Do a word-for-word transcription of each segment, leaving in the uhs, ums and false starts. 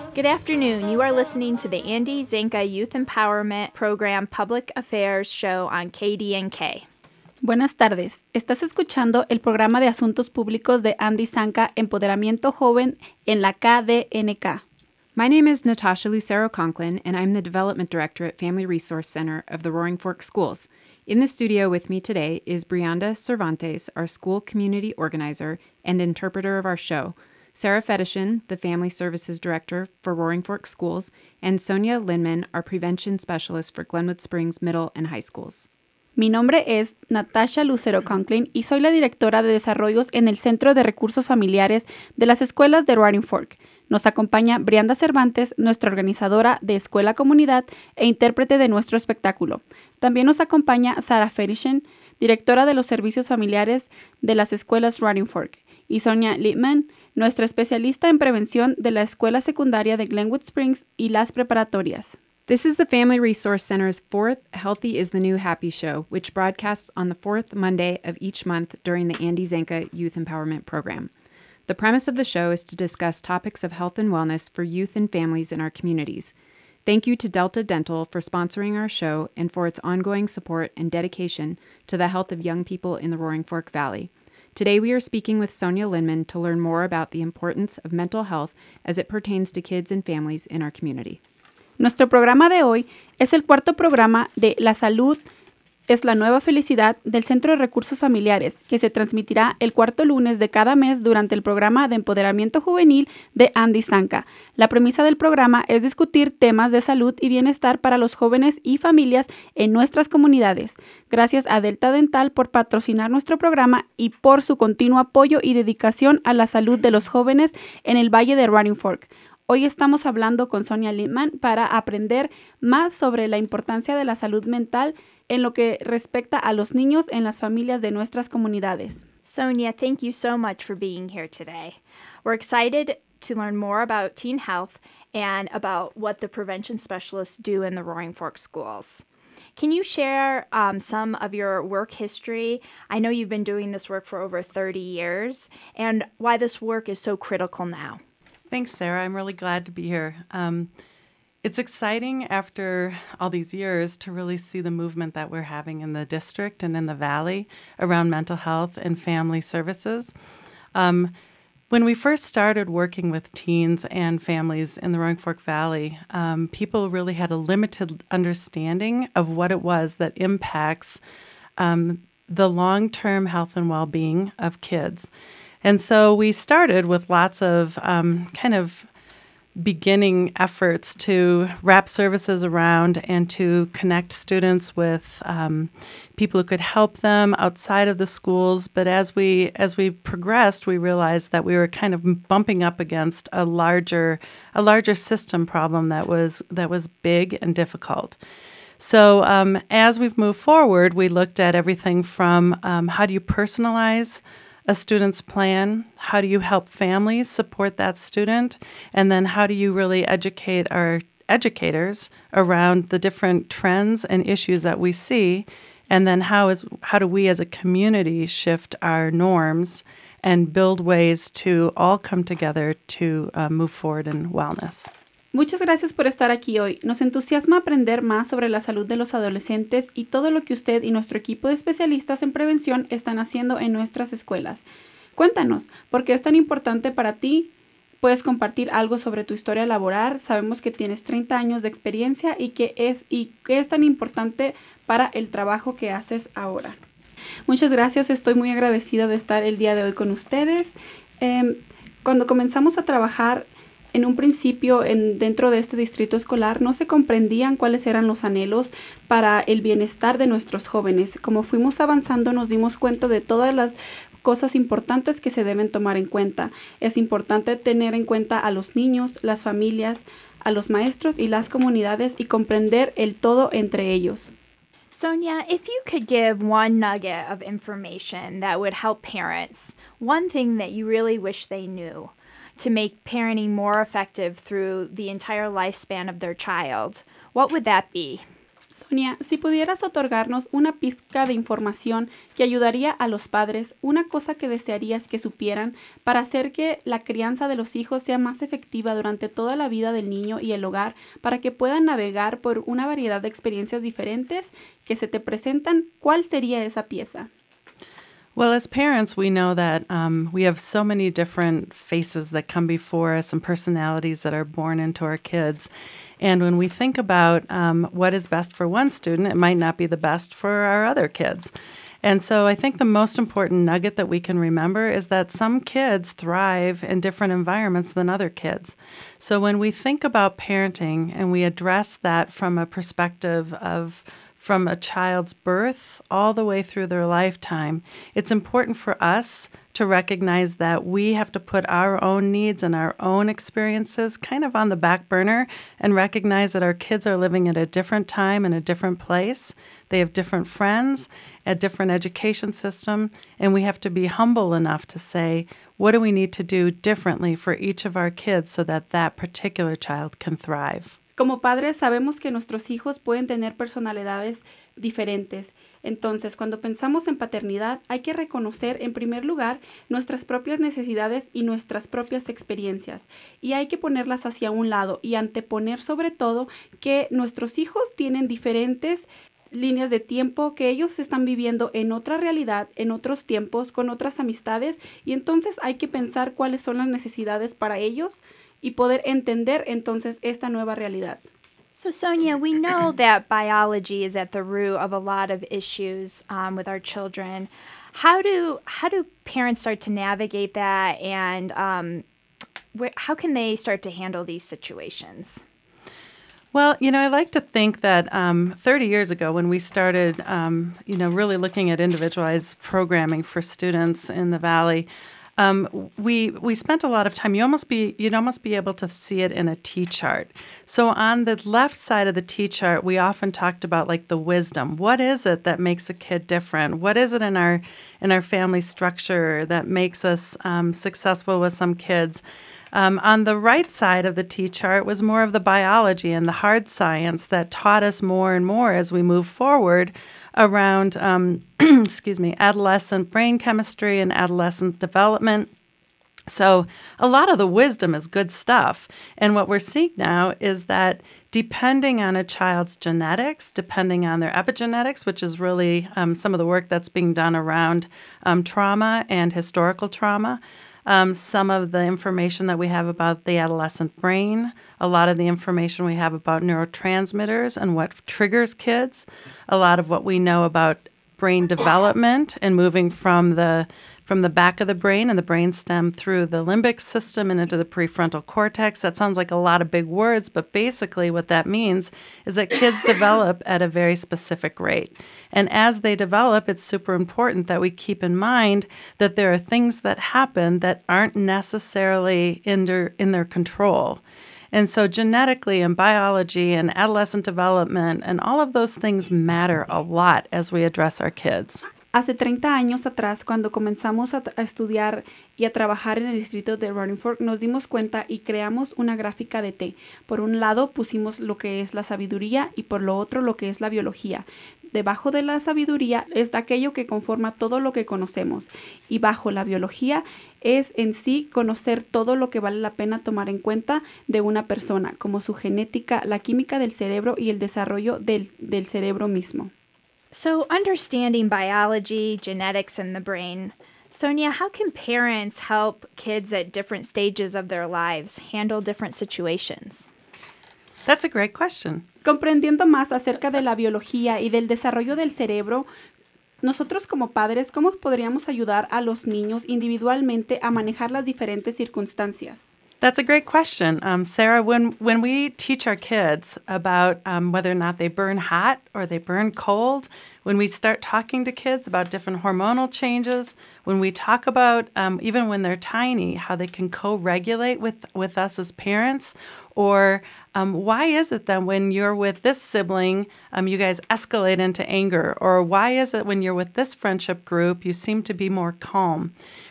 Good afternoon. You are listening to the Andy Zanka Youth Empowerment Program Public Affairs Show on K D N K. Buenas tardes. Estás escuchando el programa de asuntos públicos de Andy Zanka Empoderamiento Joven en la K D N K. My name is Natasha Lucero Conklin, and I'm the Development Director at Family Resource Center of the Roaring Fork Schools. In the studio with me today is Brianda Cervantes, our school community organizer and interpreter of our show, Sarah Fedishin, the Family Services Director for Roaring Fork Schools, and Sonia Linman, our Prevention Specialist for Glenwood Springs Middle and High Schools. Mi nombre es Natasha Lucero Conklin y soy la directora de desarrollos en el Centro de Recursos Familiares de las Escuelas de Roaring Fork. Nos acompaña Brianda Cervantes, nuestra organizadora de Escuela Comunidad e intérprete de nuestro espectáculo. También nos acompaña Sarah Fedishin, directora de los servicios familiares de las escuelas Roaring Fork, y Sonia Linman, nuestra especialista en prevención de la escuela secundaria de Glenwood Springs y las preparatorias. This is the Family Resource Center's fourth Healthy is the New Happy show, which broadcasts on the fourth Monday of each month during the Andy Zanka Youth Empowerment Program. The premise of the show is to discuss topics of health and wellness for youth and families in our communities. Thank you to Delta Dental for sponsoring our show and for its ongoing support and dedication to the health of young people in the Roaring Fork Valley. Today we are speaking with Sonia Linman to learn more about the importance of mental health as it pertains to kids and families in our community. Nuestro programa de hoy es el cuarto programa de La Salud es la Nueva Felicidad del Centro de Recursos Familiares, que se transmitirá el cuarto lunes de cada mes durante el programa de empoderamiento juvenil de Andy Zanka. La premisa del programa es discutir temas de salud y bienestar para los jóvenes y familias en nuestras comunidades. Gracias a Delta Dental por patrocinar nuestro programa y por su continuo apoyo y dedicación a la salud de los jóvenes en el Valle de Roaring Fork. Hoy estamos hablando con Sonia Linman para aprender más sobre la importancia de la salud mental en lo que respecta a los niños en las familias de nuestras comunidades. Sonia, thank you so much for being here today. We're excited to learn more about teen health and about what the prevention specialists do in the Roaring Fork schools. Can you share um, some of your work history? I know you've been doing this work for over thirty years, and why this work is so critical now. Thanks, Sarah. I'm really glad to be here. Um, it's exciting after all these years to really see the movement that we're having in the district and in the valley around mental health and family services. Um, when we first started working with teens and families in the Roaring Fork Valley, um, people really had a limited understanding of what it was that impacts um, the long-term health and well-being of kids. And so we started with lots of um, kind of beginning efforts to wrap services around and to connect students with um, people who could help them outside of the schools. But as we as we progressed, we realized that we were kind of bumping up against a larger a larger system problem that was that was big and difficult. So um, as we've moved forward, we looked at everything from um, how do you personalize a student's plan, how do you help families support that student, and then how do you really educate our educators around the different trends and issues that we see, and then how is how do we as a community shift our norms and build ways to all come together to uh, move forward in wellness. Muchas gracias por estar aquí hoy. Nos entusiasma aprender más sobre la salud de los adolescentes y todo lo que usted y nuestro equipo de especialistas en prevención están haciendo en nuestras escuelas. Cuéntanos, ¿por qué es tan importante para ti? Puedes compartir algo sobre tu historia laboral. Sabemos que tienes treinta años de experiencia y que es, y qué es tan importante para el trabajo que haces ahora. Muchas gracias. Estoy muy agradecida de estar el día de hoy con ustedes. Eh, cuando comenzamos a trabajar en un principio, en, dentro de este distrito escolar, no se comprendían cuáles eran los anhelos para el bienestar de nuestros jóvenes. Como fuimos avanzando, nos dimos cuenta de todas las cosas importantes que se deben tomar en cuenta. Es importante tener en cuenta a los niños, las familias, a los maestros y las comunidades y comprender el todo entre ellos. Sonia, if you could give one nugget of information that would help parents, one thing that you really wish they knew, to make parenting more effective through the entire lifespan of their child, what would that be? Sonia, si pudieras otorgarnos una pizca de información que ayudaría a los padres, una cosa que desearías que supieran para hacer que la crianza de los hijos sea más efectiva durante toda la vida del niño y el hogar, para que puedan navegar por una variedad de experiencias diferentes que se te presentan, ¿cuál sería esa pieza? Well, as parents, we know that um, we have so many different faces that come before us and personalities that are born into our kids. And when we think about um, what is best for one student, it might not be the best for our other kids. And so I think the most important nugget that we can remember is that some kids thrive in different environments than other kids. So when we think about parenting and we address that from a perspective of from a child's birth all the way through their lifetime, it's important for us to recognize that we have to put our own needs and our own experiences kind of on the back burner and recognize that our kids are living at a different time in a different place. They have different friends, a different education system, and we have to be humble enough to say, what do we need to do differently for each of our kids so that that particular child can thrive? Como padres sabemos que nuestros hijos pueden tener personalidades diferentes. Entonces, cuando pensamos en paternidad, hay que reconocer en primer lugar nuestras propias necesidades y nuestras propias experiencias. Y hay que ponerlas hacia un lado y anteponer sobre todo que nuestros hijos tienen diferentes líneas de tiempo, que ellos están viviendo en otra realidad, en otros tiempos, con otras amistades. Y entonces hay que pensar cuáles son las necesidades para ellos y poder entender entonces esta nueva realidad. So, Sonia, we know that biology is at the root of a lot of issues um, with our children. How do how do parents start to navigate that, and um, where, how can they start to handle these situations? Well, you know, I like to think that um, thirty years ago when we started, um, you know, really looking at individualized programming for students in the Valley, Um, we we spent a lot of time. You almost be you'd almost be able to see it in a T-chart. So on the left side of the T-chart, we often talked about like the wisdom. What is it that makes a kid different? What is it in our in our family structure that makes us um, successful with some kids? Um, on the right side of the T-chart was more of the biology and the hard science that taught us more and more as we move forward around, um, excuse me, adolescent brain chemistry and adolescent development. So a lot of the wisdom is good stuff. And what we're seeing now is that depending on a child's genetics, depending on their epigenetics, which is really um, some of the work that's being done around um, trauma and historical trauma, Um, some of the information that we have about the adolescent brain, a lot of the information we have about neurotransmitters and what triggers kids, a lot of what we know about brain development and moving from the from the back of the brain and the brainstem through the limbic system and into the prefrontal cortex. That sounds like a lot of big words, but basically what that means is that kids develop at a very specific rate. And as they develop, it's super important that we keep in mind that there are things that happen that aren't necessarily in their, in their control. And so genetically and biology and adolescent development and all of those things matter a lot as we address our kids. Hace treinta años atrás, cuando comenzamos a, a estudiar y a trabajar en el distrito de Running Fork, nos dimos cuenta y creamos una gráfica de T. Por un lado pusimos lo que es la sabiduría y por lo otro lo que es la biología. Debajo de la sabiduría es aquello que conforma todo lo que conocemos. Y bajo la biología es en sí conocer todo lo que vale la pena tomar en cuenta de una persona, como su genética, la química del cerebro y el desarrollo del, del cerebro mismo. So, understanding biology, genetics, and the brain, Sonia, how can parents help kids at different stages of their lives handle different situations? That's a great question. Comprendiendo más acerca de la biología y del desarrollo del cerebro, nosotros como padres, ¿cómo podríamos ayudar a los niños individualmente a manejar las diferentes circunstancias? That's a great question. Um, Sarah, when, when we teach our kids about um, whether or not they burn hot or they burn cold, when we start talking to kids about different hormonal changes, when we talk about, um, even when they're tiny, how they can co-regulate with, with us as parents, or um, why is it that when you're with this sibling, um, you guys escalate into anger, or why is it when you're with this friendship group, you seem to be more calm?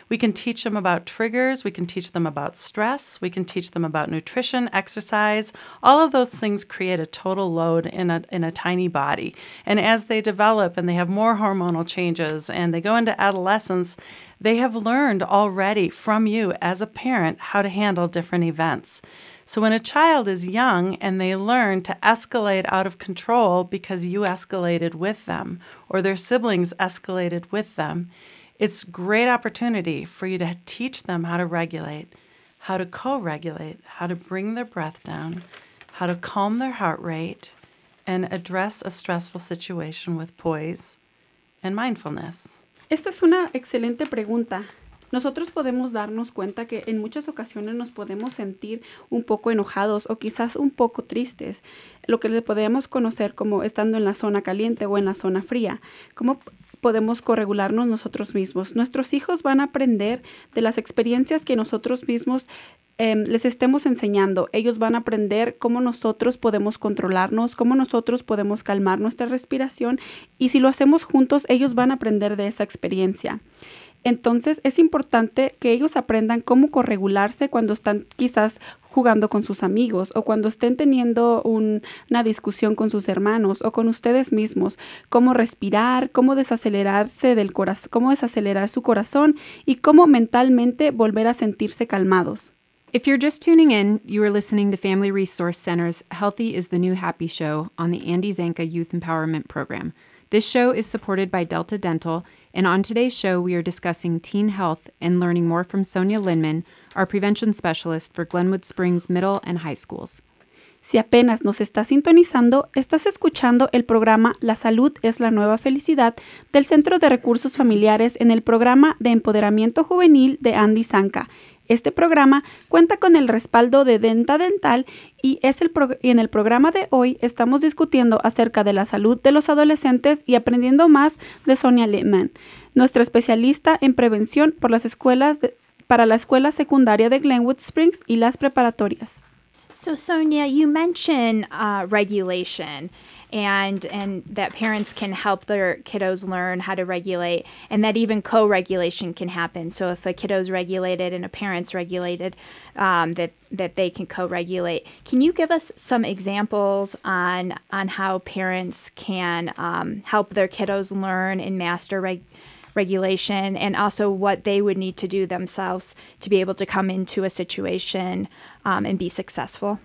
We can teach them about triggers. We can teach them about stress. We can teach them about nutrition, exercise. All of those things create a total load in a, in a tiny body. And as they develop and they have more hormonal changes and they go into adolescence, they have learned already from you as a parent how to handle different events. So when a child is young and they learn to escalate out of control because you escalated with them or their siblings escalated with them, it's a great opportunity for you to teach them how to regulate, how to co-regulate, how to bring their breath down, how to calm their heart rate, and address a stressful situation with poise and mindfulness. Esta es una excelente pregunta. Nosotros podemos darnos cuenta que en muchas ocasiones nos podemos sentir un poco enojados o quizás un poco tristes, lo que le podemos conocer como estando en la zona caliente o en la zona fría. ¿Cómo podemos corregularnos nosotros mismos? Nuestros hijos van a aprender de las experiencias que nosotros mismos eh, les estemos enseñando. Ellos van a aprender cómo nosotros podemos controlarnos, cómo nosotros podemos calmar nuestra respiración, y si lo hacemos juntos, ellos van a aprender de esa experiencia. Entonces, es importante que ellos aprendan cómo corregularse cuando están quizás jugando con sus amigos o cuando estén teniendo un, una discusión con sus hermanos o con ustedes mismos, cómo respirar, cómo desacelerarse del corazón, cómo desacelerar su corazón y cómo mentalmente volver a sentirse calmados. If you're just tuning in, you are listening to Family Resource Center's Healthy is the New Happy show on the Andy Zanka Youth Empowerment Program. This show is supported by Delta Dental, and on today's show, we are discussing teen health and learning more from Sonia Linman, our prevention specialist for Glenwood Springs Middle and High Schools. Si apenas nos estás sintonizando, estás escuchando el programa La Salud es la Nueva Felicidad del Centro de Recursos Familiares en el programa de Empoderamiento Juvenil de Andy Zanka. Este programa cuenta con el respaldo de Denta Dental y, es el pro- y en el programa de hoy estamos discutiendo acerca de la salud de los adolescentes y aprendiendo más de Sonia Linman, nuestra especialista en prevención por las escuelas de, para la escuela secundaria de Glenwood Springs y las preparatorias. So, Sonia, you mentioned uh, regulation and and that parents can help their kiddos learn how to regulate, and that even co-regulation can happen. So if a kiddo's regulated and a parent's regulated, um, that, that they can co-regulate. Can you give us some examples on, on how parents can um, help their kiddos learn and master reg- regulation, and also what they would need to do themselves to be able to come into a situation um, and be successful?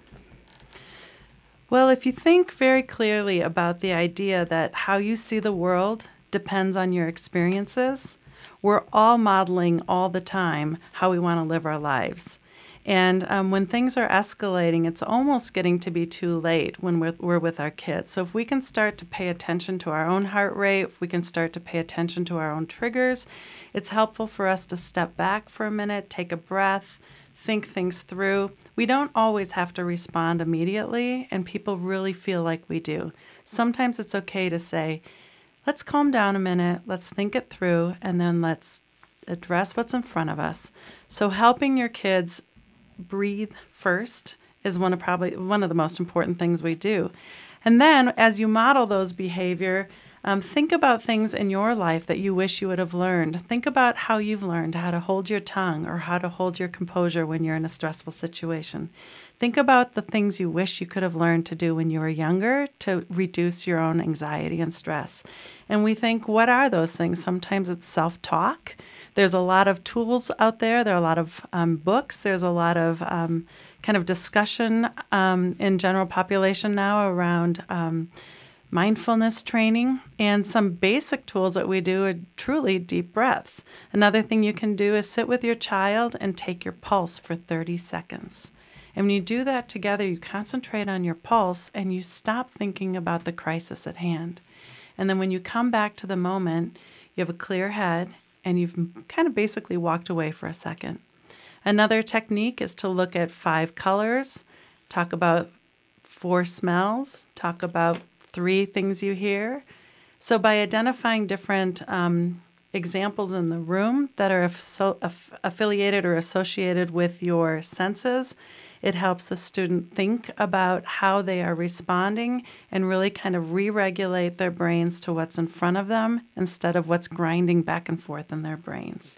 Well, if you think very clearly about the idea that how you see the world depends on your experiences, we're all modeling all the time how we want to live our lives. And um, when things are escalating, it's almost getting to be too late when we're, we're with our kids. So if we can start to pay attention to our own heart rate, if we can start to pay attention to our own triggers, it's helpful for us to step back for a minute, take a breath, think things through. We don't always have to respond immediately, and people really feel like we do. Sometimes it's okay to say, let's calm down a minute, let's think it through, and then let's address what's in front of us. So helping your kids breathe first is one of probably one of the most important things we do. And then as you model those behavior, um, think about things in your life that you wish you would have learned. Think about how you've learned how to hold your tongue or how to hold your composure when you're in a stressful situation. Think about the things you wish you could have learned to do when you were younger to reduce your own anxiety and stress. And we think, what are those things? Sometimes it's self-talk. There's a lot of tools out there. There are a lot of um, books. There's a lot of um, kind of discussion um, in general population now around um, mindfulness training, and some basic tools that we do are truly deep breaths. Another thing you can do is sit with your child and take your pulse for thirty seconds. And when you do that together, you concentrate on your pulse and you stop thinking about the crisis at hand. And then when you come back to the moment, you have a clear head and you've kind of basically walked away for a second. Another technique is to look at five colors, talk about four smells, talk about three things you hear. So by identifying different um, examples in the room that are so aff- affiliated or associated with your senses, it helps the student think about how they are responding and really kind of re-regulate their brains to what's in front of them instead of what's grinding back and forth in their brains.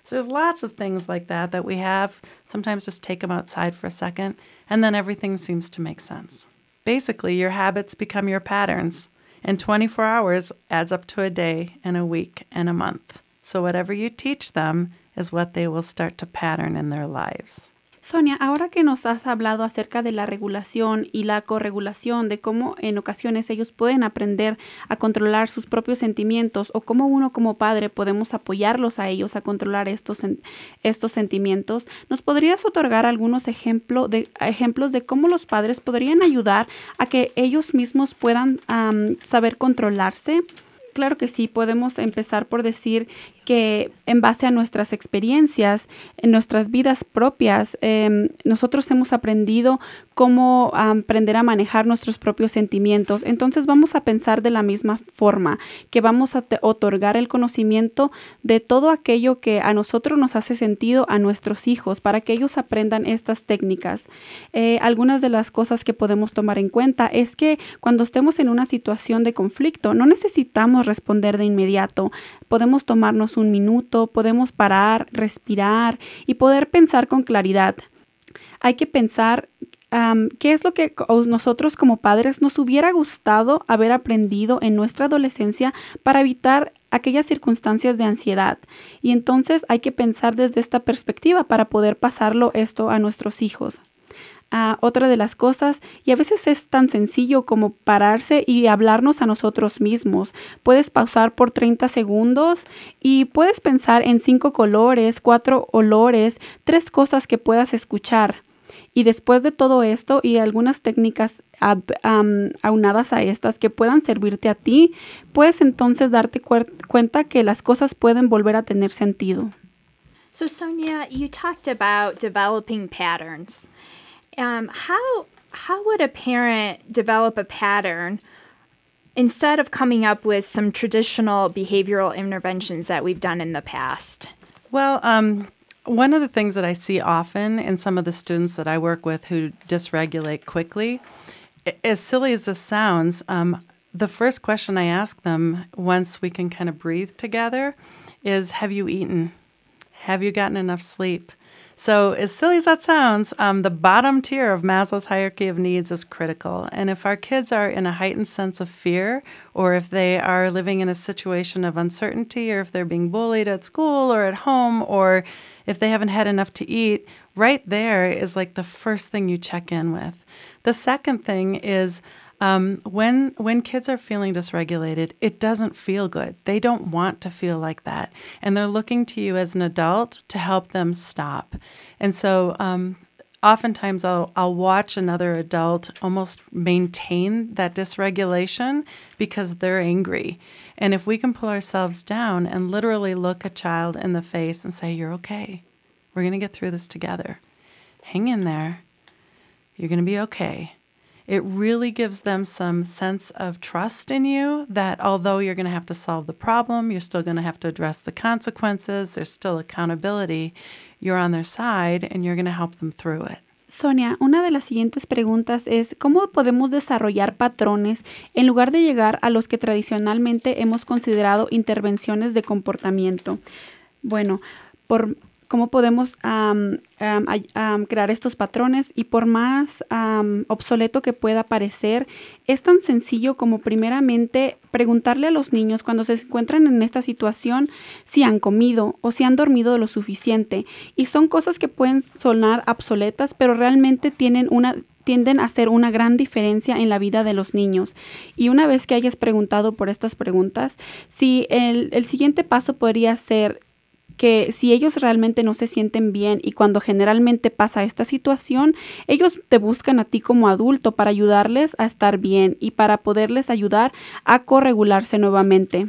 So there's lots of things like that that we have. Sometimes just take them outside for a second, and then everything seems to make sense. Basically, your habits become your patterns, and twenty-four hours adds up to a day and a week and a month. So whatever you teach them is what they will start to pattern in their lives. Sonia, ahora que nos has hablado acerca de la regulación y la corregulación, de cómo en ocasiones ellos pueden aprender a controlar sus propios sentimientos o cómo uno como padre podemos apoyarlos a ellos a controlar estos, estos sentimientos, ¿nos podrías otorgar algunos ejemplo de, ejemplos de cómo los padres podrían ayudar a que ellos mismos puedan um, saber controlarse? Claro que sí, podemos empezar por decir que en base a nuestras experiencias, en nuestras vidas propias, eh, nosotros hemos aprendido cómo um, aprender a manejar nuestros propios sentimientos. Entonces vamos a pensar de la misma forma, que vamos a te- otorgar el conocimiento de todo aquello que a nosotros nos hace sentido a nuestros hijos, para que ellos aprendan estas técnicas. Eh, algunas de las cosas que podemos tomar en cuenta es que cuando estemos en una situación de conflicto, no necesitamos responder de inmediato. Podemos tomarnos un minuto, podemos parar, respirar y poder pensar con claridad. Hay que pensar um, qué es lo que nosotros como padres nos hubiera gustado haber aprendido en nuestra adolescencia para evitar aquellas circunstancias de ansiedad. Y entonces hay que pensar desde esta perspectiva para poder pasarlo esto a nuestros hijos. Uh, otra de las cosas, y a veces es tan sencillo como pararse y hablarnos a nosotros mismos. Puedes pausar por treinta segundos y puedes pensar en cinco colores, cuatro olores, tres cosas que puedas escuchar. Y después de todo esto y algunas técnicas ab, um, aunadas a estas que puedan servirte a ti, puedes entonces darte cu- cuenta que las cosas pueden volver a tener sentido. So, Sonia, you talked about developing patterns. Um, how how would a parent develop a pattern instead of coming up with some traditional behavioral interventions that we've done in the past? Well, um, one of the things that I see often in some of the students that I work with who dysregulate quickly, as silly as this sounds, um, the first question I ask them once we can kind of breathe together is, have you eaten? Have you gotten enough sleep? So as silly as that sounds, um, the bottom tier of Maslow's hierarchy of needs is critical. And if our kids are in a heightened sense of fear, or if they are living in a situation of uncertainty, or if they're being bullied at school or at home, or if they haven't had enough to eat, right there is like the first thing you check in with. The second thing is Um, when when kids are feeling dysregulated, it doesn't feel good. They don't want to feel like that. And they're looking to you as an adult to help them stop. And so um, oftentimes I'll, I'll watch another adult almost maintain that dysregulation because they're angry. And if we can pull ourselves down and literally look a child in the face and say, you're okay. We're going to get through this together. Hang in there. You're going to be okay. It really gives them some sense of trust in you that although you're going to have to solve the problem, you're still going to have to address the consequences, there's still accountability, you're on their side and you're going to help them through it. Sonia, una de las siguientes preguntas es ¿cómo podemos desarrollar patrones en lugar de llegar a los que tradicionalmente hemos considerado intervenciones de comportamiento? Bueno, por cómo podemos um, um, um, crear estos patrones y por más um, obsoleto que pueda parecer, es tan sencillo como primeramente preguntarle a los niños cuando se encuentran en esta situación si han comido o si han dormido lo suficiente. Y son cosas que pueden sonar obsoletas, pero realmente tienen una... tienden a hacer una gran diferencia en la vida de los niños. Y una vez que hayas preguntado por estas preguntas, si el, el siguiente paso podría ser que si ellos realmente no se sienten bien y cuando generalmente pasa esta situación, ellos te buscan a ti como adulto para ayudarles a estar bien y para poderles ayudar a corregularse nuevamente.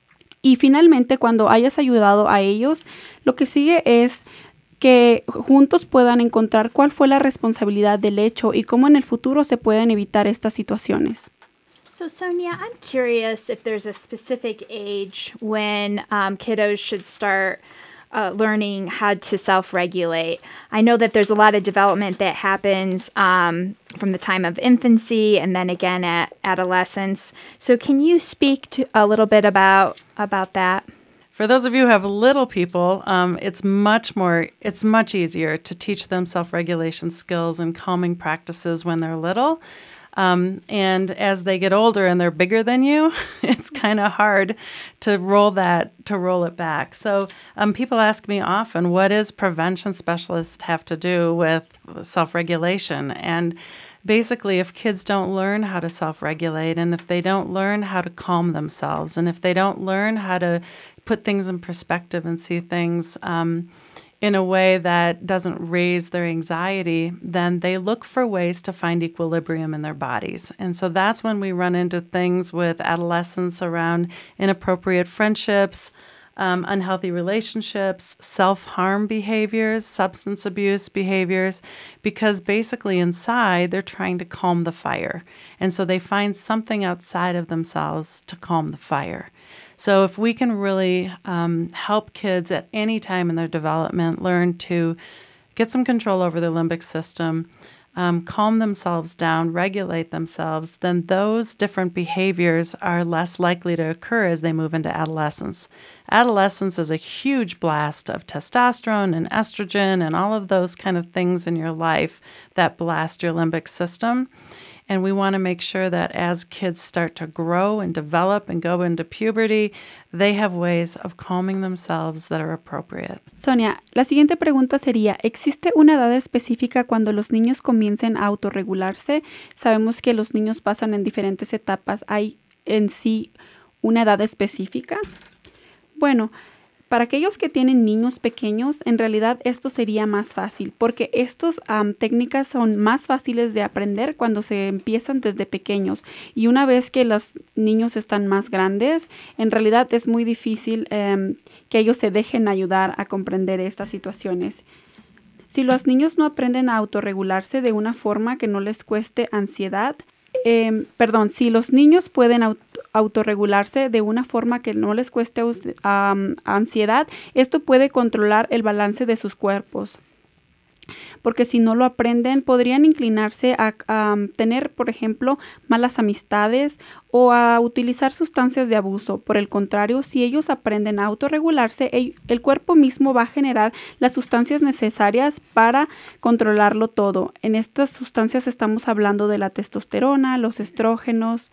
Y finalmente, cuando hayas ayudado a ellos, lo que sigue es que juntos puedan encontrar cuál fue la responsabilidad del hecho y cómo en el futuro se pueden evitar estas situaciones. So, Sonia, I'm curious if there's a specific age when um, kiddos should start uh, learning how to self-regulate. I know that there's a lot of development that happens um, from the time of infancy and then again at adolescence. So can you speak to a little bit about about that? For those of you who have little people, um, it's much more, it's much easier to teach them self-regulation skills and calming practices when they're little. Um, and as they get older and they're bigger than you, it's kind of hard to roll that, to roll it back. So um, people ask me often, what does prevention specialists have to do with self-regulation? And basically, if kids don't learn how to self-regulate, and if they don't learn how to calm themselves, and if they don't learn how to put things in perspective and see things um, in a way that doesn't raise their anxiety, then they look for ways to find equilibrium in their bodies. And so that's when we run into things with adolescents around inappropriate friendships, um, unhealthy relationships, self-harm behaviors, substance abuse behaviors, because basically inside they're trying to calm the fire. And so they find something outside of themselves to calm the fire. So if we can really um, help kids at any time in their development learn to get some control over their limbic system, um, calm themselves down, regulate themselves, then those different behaviors are less likely to occur as they move into adolescence. Adolescence is a huge blast of testosterone and estrogen and all of those kind of things in your life that blast your limbic system. And we want to make sure that as kids start to grow and develop and go into puberty, they have ways of calming themselves that are appropriate. Sonia, la siguiente pregunta sería, ¿existe una edad específica cuando los niños comiencen a autorregularse? Sabemos que los niños pasan en diferentes etapas. ¿Hay en sí una edad específica? Bueno, para aquellos que tienen niños pequeños, en realidad esto sería más fácil, porque estas um, técnicas son más fáciles de aprender cuando se empiezan desde pequeños. Y una vez que los niños están más grandes, en realidad es muy difícil um, que ellos se dejen ayudar a comprender estas situaciones. Si los niños no aprenden a autorregularse de una forma que no les cueste ansiedad, Eh, perdón, si los niños pueden auto, autorregularse de una forma que no les cueste um, ansiedad, esto puede controlar el balance de sus cuerpos. Porque si no lo aprenden, podrían inclinarse a, a tener, por ejemplo, malas amistades o a utilizar sustancias de abuso. Por el contrario, si ellos aprenden a autorregularse, el, el cuerpo mismo va a generar las sustancias necesarias para controlarlo todo. En estas sustancias estamos hablando de la testosterona, los estrógenos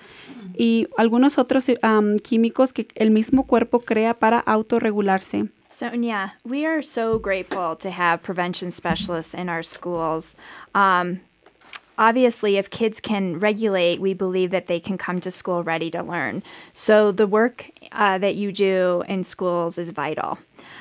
y algunos otros um, químicos que el mismo cuerpo crea para autorregularse. Sonia, we are so grateful to have prevention specialists in our schools. Um, obviously, if kids can regulate, we believe that they can come to school ready to learn. So the work uh, that you do in schools is vital.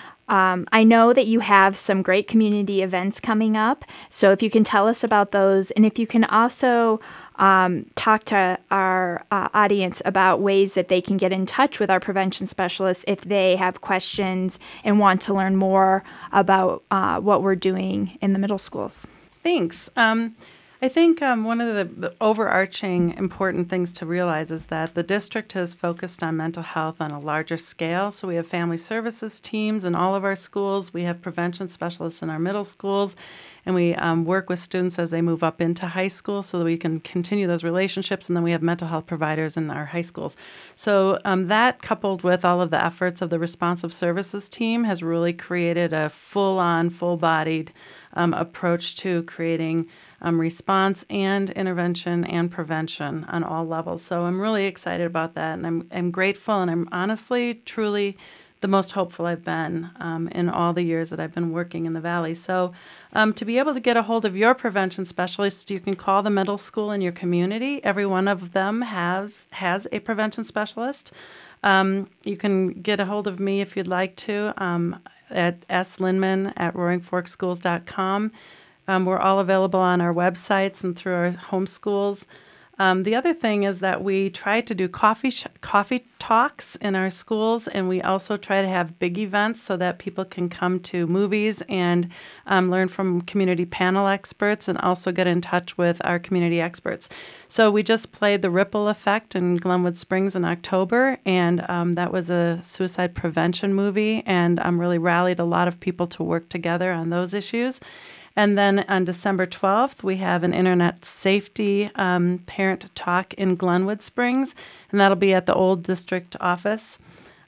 Um, I know that you have some great community events coming up. So if you can tell us about those, and if you can also um, talk to our uh, audience about ways that they can get in touch with our prevention specialists if they have questions and want to learn more about uh, what we're doing in the middle schools. Thanks. Um, I think um, one of the, the overarching important things to realize is that the district has focused on mental health on a larger scale. So we have family services teams in all of our schools. We have prevention specialists in our middle schools. And we um, work with students as they move up into high school so that we can continue those relationships. And then we have mental health providers in our high schools. So um, that, coupled with all of the efforts of the responsive services team, has really created a full-on, full-bodied um, approach to creating um, response and intervention and prevention on all levels. So I'm really excited about that. And I'm, I'm grateful, and I'm honestly, truly the most hopeful I've been um, in all the years that I've been working in the Valley. So um, to be able to get a hold of your prevention specialist, you can call the middle school in your community. Every one of them have, has a prevention specialist. Um, you can get a hold of me if you'd like to um, at s lindman at roaring fork schools dot com. Um, we're all available on our websites and through our home schools. Um, the other thing is that we try to do coffee sh- coffee talks in our schools, and we also try to have big events so that people can come to movies and um, learn from community panel experts and also get in touch with our community experts. So we just played The Ripple Effect in Glenwood Springs in October, and um, that was a suicide prevention movie, and um, really rallied a lot of people to work together on those issues. And then on December twelfth, we have an internet safety um, parent talk in Glenwood Springs, and that'll be at the old district office.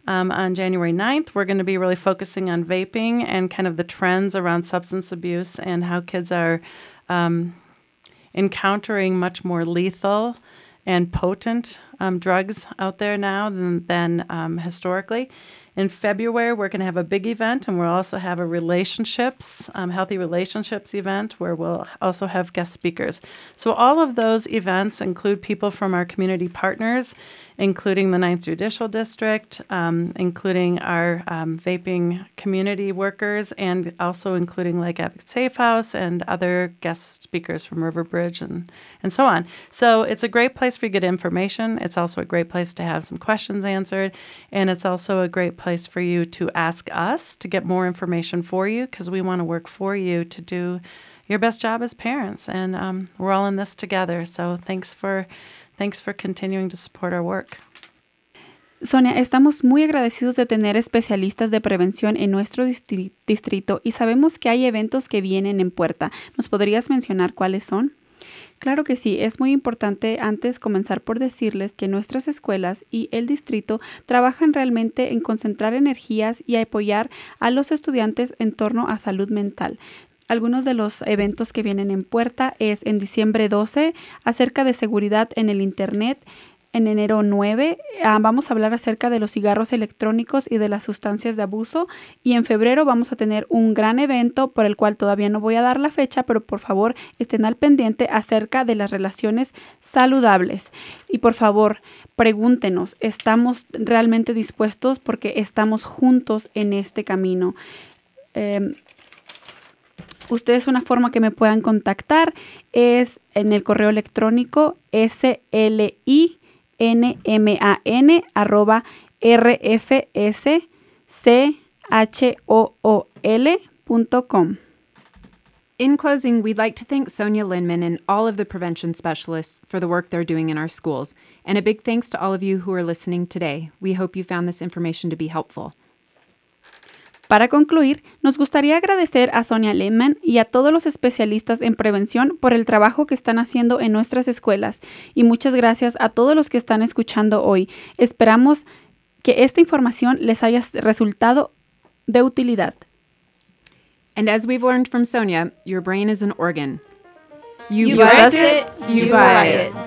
Um, on January ninth, we're going to be really focusing on vaping and kind of the trends around substance abuse and how kids are um, encountering much more lethal and potent um, drugs out there now than, than um, historically. In February, we're going to have a big event, and we'll also have a relationships, um, healthy relationships event where we'll also have guest speakers. So all of those events include people from our community partners, including the ninth Judicial District, um, including our um, vaping community workers, and also including Lake Advocate Safe House and other guest speakers from Riverbridge and, and so on. So it's a great place for you to get information. It's also a great place to have some questions answered, and it's also a great place for you to ask us to get more information for you, because we want to work for you to do your best job as parents, and um, we're all in this together. So thanks for thanks for continuing to support our work. Sonia, estamos muy agradecidos de tener especialistas de prevención en nuestro distri- distrito y sabemos que hay eventos que vienen en puerta. ¿Nos podrías mencionar cuáles son? Claro que sí, es muy importante antes comenzar por decirles que nuestras escuelas y el distrito trabajan realmente en concentrar energías y apoyar a los estudiantes en torno a salud mental. Algunos de los eventos que vienen en puerta es en diciembre doce, acerca de seguridad en el Internet. En enero nueve uh, vamos a hablar acerca de los cigarros electrónicos y de las sustancias de abuso. Y en febrero vamos a tener un gran evento por el cual todavía no voy a dar la fecha, pero por favor estén al pendiente acerca de las relaciones saludables. Y por favor, pregúntenos, ¿estamos realmente dispuestos? Porque estamos juntos en este camino. Eh, Ustedes, una forma que me puedan contactar es en el correo electrónico slinman arroba rfschool punto com. In closing, we'd like to thank Sonia Linman and all of the prevention specialists for the work they're doing in our schools. And a big thanks to all of you who are listening today. We hope you found this information to be helpful. Para concluir, nos gustaría agradecer a Sonia Lehman y a todos los especialistas en prevención por el trabajo que están haciendo en nuestras escuelas. Y muchas gracias a todos los que están escuchando hoy. Esperamos que esta información les haya resultado de utilidad. And as we've learned from Sonia, your brain is an organ. You, you bust it, you buy it.